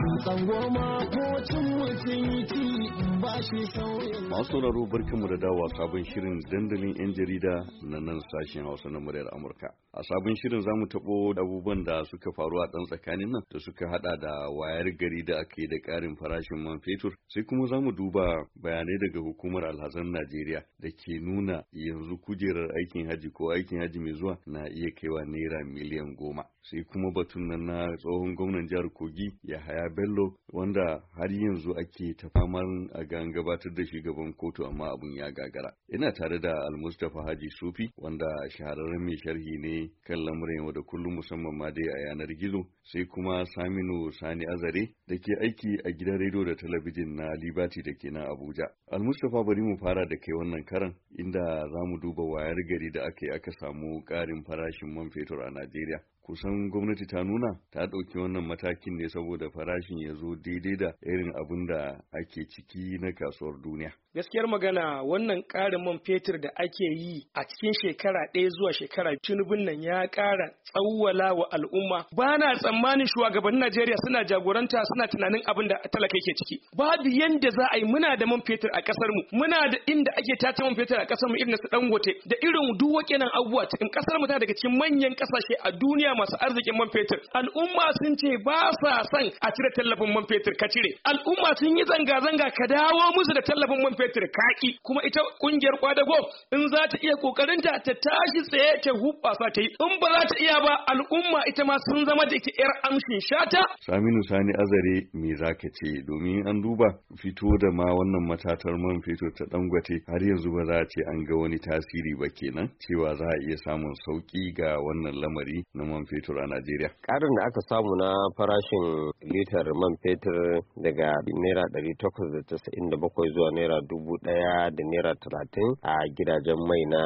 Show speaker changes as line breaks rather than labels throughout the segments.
Tsangwama ko cin mutunci ba shi sauyin.
Masu sauraro barkanmu da dawowa sabon shirin dandalin 'yan jarida na nan sashen Hausa na muryar Amurka. A sabon shirin za mu taɓo abubuwan da suka faru a ɗan tsakanin nan da suka haɗa da wayar gari da aka yi da ƙarin farashin man fetur, sai kuma za mu duba bayanai daga hukumar alhazan Najeriya da ke nuna yanzu kujerar aikin haji ko aikin haji mai zuwa na iya kaiwa naira miliyan 10. Sai kuma batun nan na tsohon gwamnan jihar Kogi Yahaya Bello wanda har yanzu ake ta faman a gabatar da shi gaban kotu amma abun ya gagara. Ina tare da Almustapha Haji Sufi wanda shahararren mai sharhi ne kan lamuran yau da kullum musamman ma dai a yanar gizo, sai kuma Saminu Sani Azare da ke aiki a gidan rediyo da talabijin na Liberty da ke nan Abuja. Almustapha bari mu fara da kai wannan karan inda za mu duba wayar gari da aka samu ƙarin farashin man fetur a Najeriya. Kusan gwamnati ta nuna ta ɗauki wannan matakin ne saboda farashin ya zo daidai da irin abin da ake ciki na kasuwar duniya.
Gaskiyar magana wannan ƙarin man fetur da ake yi a cikin shekara ɗaya zuwa shekara Tinubun nan ya ƙara tsawwala wa al'umma. Ba na tsammanin shugabannin Najeriya suna jagoranta suna tunanin abin da talaka yake ciki. Babu yanda za a yi muna da man fetur a ƙasar mu, muna da inda ake tace man fetur a ƙasar mu irin su Dangote da irin duk wakenan abubuwa cikin ƙasar mu ta daga cikin manyan ƙasashe a duniya masu arzikin man fetur. Al'umma sun ce ba sa son a cire tallafin man fetur ka cire. Al'umma sun yi zanga-zanga ka dawo musu da tallafin man fetur kaki. Kuma ita kungiyar kwadago in za ta iya kokarinta ta tashi tsaye ta hubbasa ta yi. In ba za ta iya ba al'umma ita ma sun zama da ita yar amshin shata.
Saminu Sani Azare me zaka ce domin an duba fito da ma wannan matatar man fetur ta Dangote har yanzu ba za a ce an ga wani tasiri ba kenan cewa za a iya samun sauki ga wannan lamari na man fetur a Najeriya.
Ƙarin da aka samu na farashin litar man fetur daga naira 897 zuwa naira 1000 da naira 30 a gidajen mai na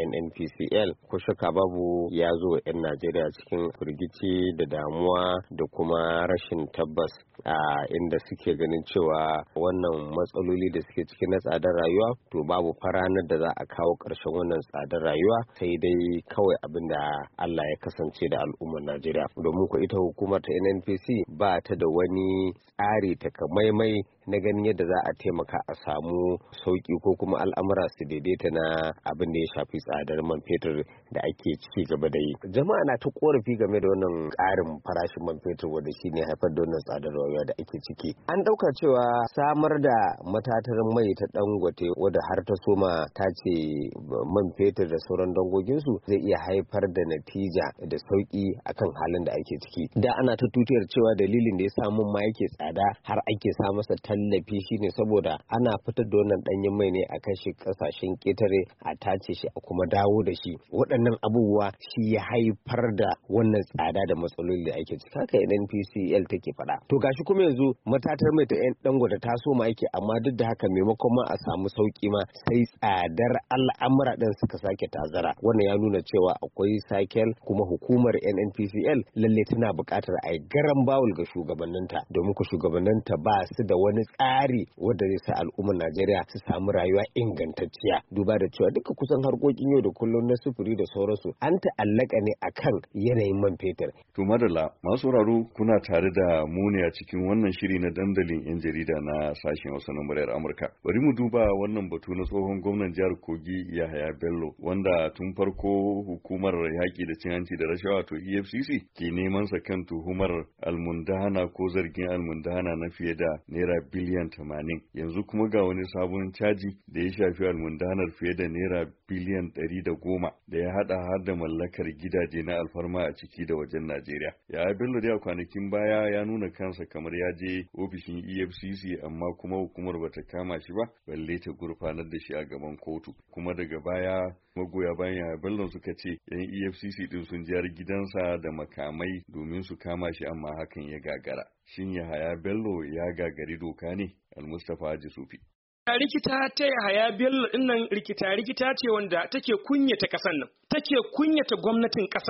NNPCL ko shakka babu ya zo 'yan Najeriya cikin firgici da damuwa da kuma rashin tabbas a inda suke ganin cewa wannan matsaloli da suke cikin na tsadar rayuwa to babu faranar da za a kawo ƙarshen wannan tsadar rayuwa sai dai kawai abin da Allah ya kasance da al'ummar Najeriya domin ko ita hukumar ta NNPC ba ta da wani tsari takamaimai na ganin yadda za a taimaka a samu sauki ko kuma al'amura su daidaita na abin da ya shafi tsadar man fetur da ake ci gaba da yi. Jama'a na ta korafi game da wannan ƙarin farashin man fetur wanda shine haifar da wannan tsadar rayuwa da ake ciki. An ɗauka cewa samar da matatar mai ta Dangote wadda har ta soma ta ce man fetur da sauran dangoginsu zai iya haifar da natija da sauki akan halin da ake ciki. Da ana ta tutiyar cewa dalilin da ya sa mun ma yake tsada har ake sa masa tallafi shine saboda ana fitar da wannan danyen mai ne a kashe kasashen ketare a tace shi a kuma dawo da shi. Waɗannan abubuwa shi ya haifar da wannan tsada da matsaloli da ake ciki. Haka NNPCL take faɗa. To gashi kuma yanzu matatar mai ta Dangote ta so ma yake amma duk da haka maimakon ma a samu sauki ma sai tsadar al'amura ɗin suka sake tazara. Wannan ya nuna cewa akwai sakel kuma hukumar NNPCL lalle tana buƙatar a yi garan bawul ga shugabanninta domin ku shugabanninta ba su da wani tsari wanda zai sa al'ummar Najeriya su samu rayuwa ingantacciya duba da cewa duka kusan harkokin yau da kullum na sufuri da sauransu an ta'allaka ne akan yanayin man fetur.
To madalla masu sauraro kuna tare da mu ne a cikin wannan shiri na dandalin 'yan jarida na sashen Hausa na muryar Amurka. Bari mu duba wannan batu na tsohon gwamnan jihar Kogi Yahaya Bello wanda tun farko hukumar yaƙi da cin hanci da rashawa to EFCC ke neman sa kan tuhumar almundahana ko zargin almundahana na fiye da naira biliyan 80. Yanzu kuma ga wani sabon caji da ya shafi almundahanar fiye da naira biliyan 110 da ya hada har da mallakar gidaje na alfarma a ciki da wajen Najeriya. Yahaya Bello da kwanakin baya ya nuna kansa kamar ya je ofishin EFCC amma kuma hukumar bata kama shi ba balle ta gurfanar da shi a gaban kotu. Kuma daga baya magoya bayan Yahaya Bello suka ce yan EFCC din sun jiyar gidansa da makamai domin su kama shi amma hakan ya gagara. Shin Yahaya Bello ya gagari doka ne? Almustapha Haji Sufi.
Rikita ta Yahaya Bello dinnan rikita ce wanda take kunyata kasan nan, take kunyata gwamnatin kasan nan.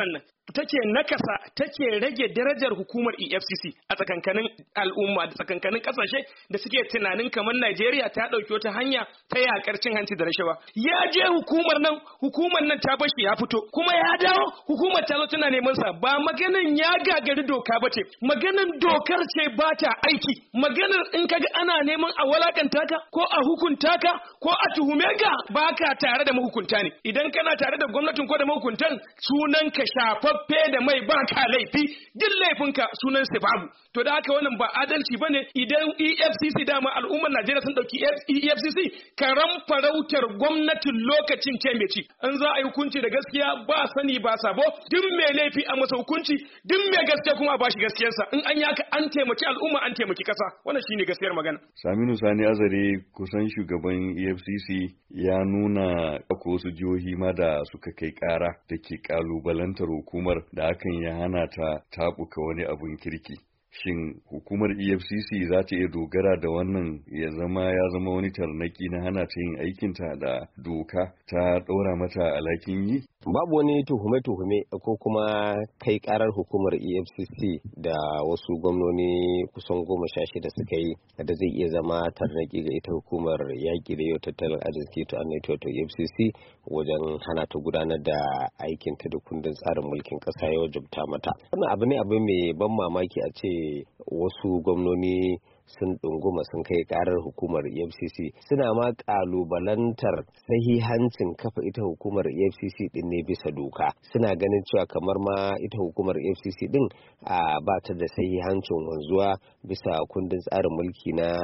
take nakasa take rage darajar hukumar EFCC a tsakankanin al'umma da tsakankanin kasashe da suke tunanin kamar Najeriya ta dauki wata hanya ta yakar cin hanci da rashawa. Ya je hukumar nan ta bashi ya fito kuma ya dawo hukumar ta zo tana neman sa, ba maganan ya gagari doka bace, maganan dokar ce ba ta aiki. Maganar in kaga ana neman a walakanta ka ko a hukunta ka ko a tuhume ka, baka tare da mahukunta ne. Idan kana tare da gwamnatin ko da mahukuntan, sunan ka shafaffe da mai baka laifi, duk laifinka sunan sa babu. To da haka wannan ba adalci bane. Idan EFCC dama al'ummar Najeriya sun dauki EFCC karam farautar gwamnatin lokacin ce. An za a yi hukunci da gaskiya ba sani ba sabo, duk mai laifi a masa hukunci, duk mai gaskiya kuma a bashi gaskiyarsa. In an yaka an taimaki al'umma, an taimaki kasa. Wannan shine gaskiyar magana.
Saminu Sani Azare, kusan shugaban EFCC ya nuna ko wasu jihohi ma da suka kai kara da ke kalubalantar hukumar da hakan ya hana ta tabuka wani abun kirki. Shin hukumar EFCC za ta iya dogara da wannan ya zama wani tarnaki na hana ta yin aikinta da doka ta ɗora mata alhakin yi?
Babu wani tuhume-tuhume ko kuma kai karar hukumar EFCC da wasu gwamnoni kusan 16 suka yi da zai iya zama tarnaki ga ita hukumar yaƙi da yau tattalin arziki ta wato EFCC wajen hana ta gudanar da aikinta da kundin tsarin mulkin ƙasa ya wajabta mata. Wannan abu ne mai ban mamaki a ce wasu gwamnoni sun ɗunguma sun kai karar hukumar EFCC suna ma ƙalubalantar sahihancin kafa ita hukumar EFCC din ne bisa doka. Suna ganin cewa kamar ma ita hukumar EFCC din ba ta da sahihancin wanzuwa bisa kundin tsarin mulki na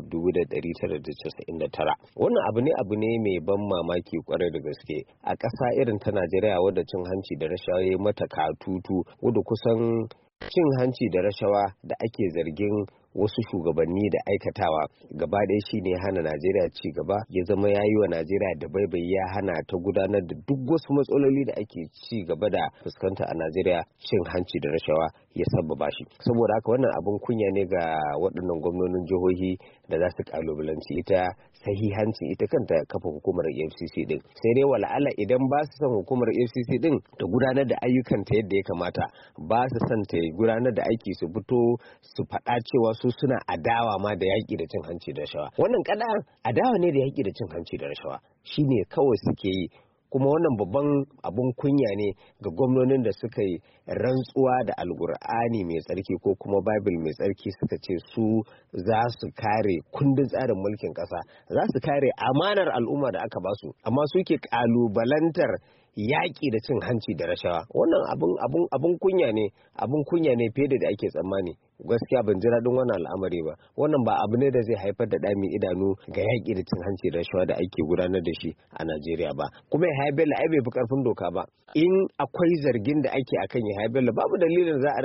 1999. Wannan abu ne mai ban mamaki kwarai da gaske a ƙasa irin ta Najeriya wadda cin hanci da rashawa ya mata katutu, wadda kusan cin hanci da rashawa da ake zargin wasu shugabanni da aikatawa gaba ɗaya shine hana Najeriya ci gaba, ya zama ya yi wa Najeriya da baibai, ya hana ta gudanar da duk wasu matsaloli da ake ci gaba da fuskanta a Najeriya. Cin hanci da rashawa ya sabbaba shi. Saboda haka wannan abin kunya ne ga waɗannan gwamnonin jihohi da za su kalubalanci ita sahihancin ita kanta kafa hukumar EFCC din. Sai dai wala'ala idan ba su son hukumar EFCC din ta gudanar da ayyukanta yadda ya kamata, ba su son ta gudanar da aiki su fito su faɗa cewa su suna adawa ma da yaƙi da cin hanci da rashawa. Wannan kaɗan adawa ne da yaƙi da cin hanci da rashawa shine kawai suke yi. Kuma wannan babban abun kunya ne ga gwamnonin da suka yi rantsuwa da Alƙur'ani mai tsarki ko kuma Bible mai tsarki suka ce su za su kare kundin tsarin mulkin ƙasa, za su kare amanar al'umma da aka basu, amma suke ƙalubalantar yaƙi da cin hanci da rashawa. Wannan abun kunya ne fiye da ake tsammani. Gaskiya ban ji daɗin wannan al'amari ba. Wannan ba abu ne da zai haifar da ɗami idanu ga yaƙi da cin hanci da rashawa da ake gudanar da shi a Najeriya ba. Kuma Yahaya Bello ai bai fi ƙarfin doka ba. In akwai zargin da ake akan Yahaya Bello, babu dalilin za a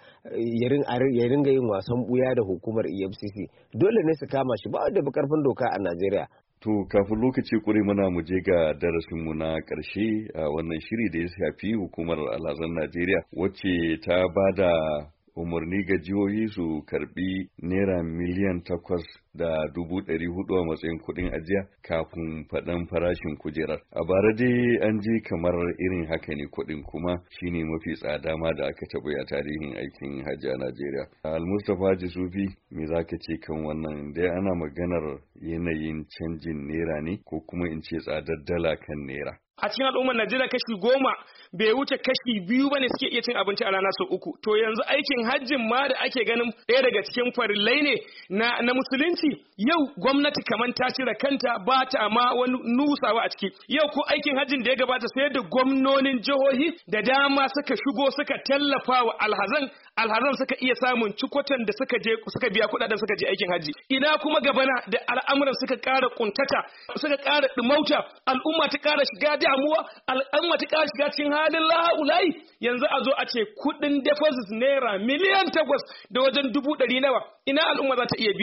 ya ringa yin wasan ɓuya da hukumar EFCC. Dole ne su kama shi, ba wanda fi ƙarfin doka a Najeriya.
To kafin lokaci kure mana mu je ga darasinmu na ƙarshe a wannan shiri da ya shafi hukumar alhazan Najeriya wacce ta ba da umarni ga jihohi su karbi naira miliyan 8,400,000 a matsayin kuɗin ajiya kafin faɗan farashin kujerar. A bara dai an ji kamar irin haka ne kuɗin kuma shine mafi tsada ma da aka taɓa a tarihin aikin hajji a Najeriya. Al-Mustapha Haji Sufi, me za ka ce kan wannan? Dai ana maganar yanayin canjin naira ne ko kuma in ce tsadar dala kan naira.
A cikin al'ummar Najeriya kashi 10 bai wuce kashi 2 bane suke iya cin abinci a rana sau 3. To yanzu aikin hajjin ma da ake ganin ɗaya daga cikin farillai ne na musulunci, yau gwamnati kaman ta cire kanta ba ta ma wani nusawa a ciki. Yau ko aikin hajjin da ya gabata sai da gwamnonin jihohi da dama suka shigo suka tallafa wa alhazan suka iya samun cikotan da suka biya kuɗaɗen suka je aikin hajji. Ina kuma gabana da al'amuran suka ƙara kuntata, suka ƙara ɗumauta, al'umma ta ƙara shiga damuwa, al'umma ta ƙara shiga cikin halin la'ulayi. Yanzu a zo a ce kuɗin deposit naira miliyan 8 da wajen 100 nawa, ina al'umma za ta iya biya?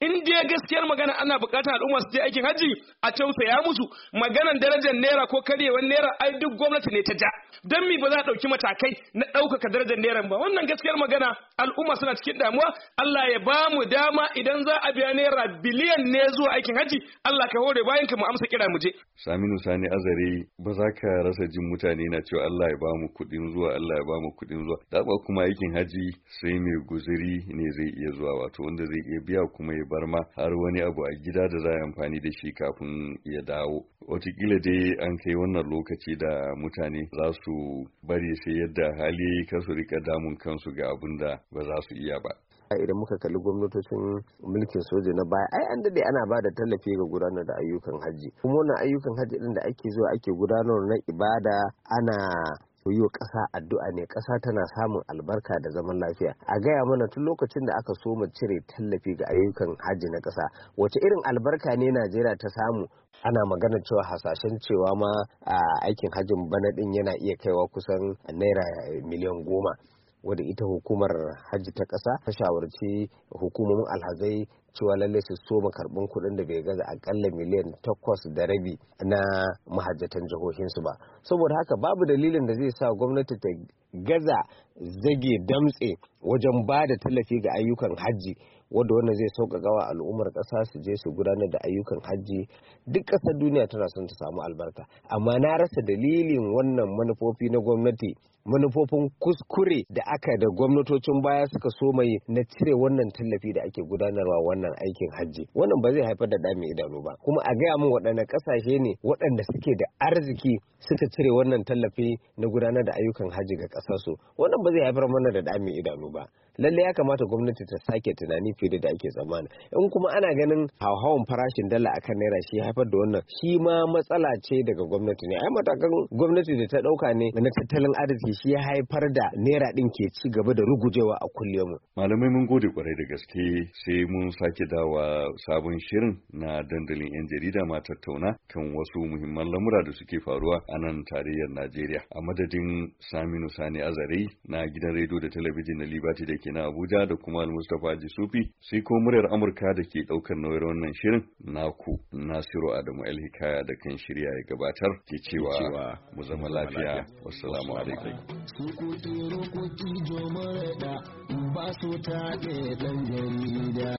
in dai gaskiyar magana ana buƙatar al'umma su je aikin haji a tausaya musu. Maganan darajar naira ko karyewar naira ai duk gwamnati ne ta ja, dan mi ba za a ɗauki matakai na ɗaukaka darajar naira ba? Wannan gaskiyar magana al'umma suna cikin damuwa. Allah ya ba mu dama idan za a biya naira biliyan ne zuwa aikin haji, Allah ka hore bayan ka mu amsa kira mu je.
Saminu Sani Azare, ba za ka rasa jin mutane na cewa Allah ya ba mu kuɗin zuwa, Allah ya ba mu kuɗin zuwa. Daba kuma aikin haji sai mai guzuri ne zai iya zuwa, wato wanda zai iya biya kuma ya bar ma har wani abu a gida da za a amfani da shi kafin ya dawo. Wataƙila dai an kai wannan lokaci da mutane za su bari sai yadda hali kar su rika damun kansu ga abin da ba za su iya ba.
Idan muka kalli gwamnatocin mulkin soja na baya, ai an dade ana ba da tallafi ga gudanar da ayyukan hajji, kuma wannan ayyukan hajji din da ake zuwa ake gudanar na ibada ana yi wa ƙasa addu'a ne, ƙasa tana samun albarka da zaman lafiya. A gaya mana tun lokacin da aka soma cire tallafi ga ayyukan hajji na ƙasa, wace irin albarka ne Najeriya ta samu? Ana magana cewa hasashen cewa ma aikin hajjin bana din yana iya kaiwa kusan naira miliyan 10, wadda ita hukumar hajji ta ƙasa ta shawarci hukumomin alhazai cewa lalle su soma karɓan kuɗin da bai gaza akalla miliyan 8.5 na mahajjatan jihohinsu ba. Saboda haka babu dalilin da zai sa gwamnati ta gaza zage damtse wajen ba da tallafi ga ayyukan hajji, wadda wannan zai sauƙaƙa wa al'ummar ƙasa su je su gudanar da ayyukan hajji. Duk ƙasar duniya tana son ta samu albarka, amma na rasa dalilin wannan manufofi na gwamnati, manufofin kuskure da aka da gwamnatocin baya suka so mai na cire wannan tallafi da ake gudanarwa wannan aikin hajji. Wannan ba zai haifar da ɗa mai idanu ba, kuma a gaya min waɗanne ƙasashe ne waɗanda suke da arziki suka cire wannan tallafi na gudanar da ayyukan hajji ga ƙasarsu. Wannan ba zai haifar mana da ɗa mai idanu ba. Lallai ya kamata gwamnati ta sake tunani fiye da ake tsammani. In kuma ana ganin hauhawan farashin dala akan naira shi haifar da wannan, shi ma matsala ce daga gwamnati ne. Ai matakan gwamnati da ta ɗauka ne na tattalin arziki shi ya haifar da naira ɗin ke ci gaba da rugujewa a kullum.
Malamai mun gode kwarai da gaske, sai mun sake dawa sabon shirin na dandalin 'yan jarida ma tattauna kan wasu muhimman lamura da suke faruwa a nan tarayyar Najeriya. A madadin Saminu Sani Azare na gidan rediyo da talabijin na Liberty da ke na Abuja da kuma Al-Mustapha Jisufi, sai ko muryar Amurka da ke ɗaukar nauyin wannan shirin, naku Nasiru Adamu El-Hikaya da kan shirya ya gabatar ke cewa mu zama lafiya. Wassalamu alaikum.
Su ba su taɗe ɗan jarida.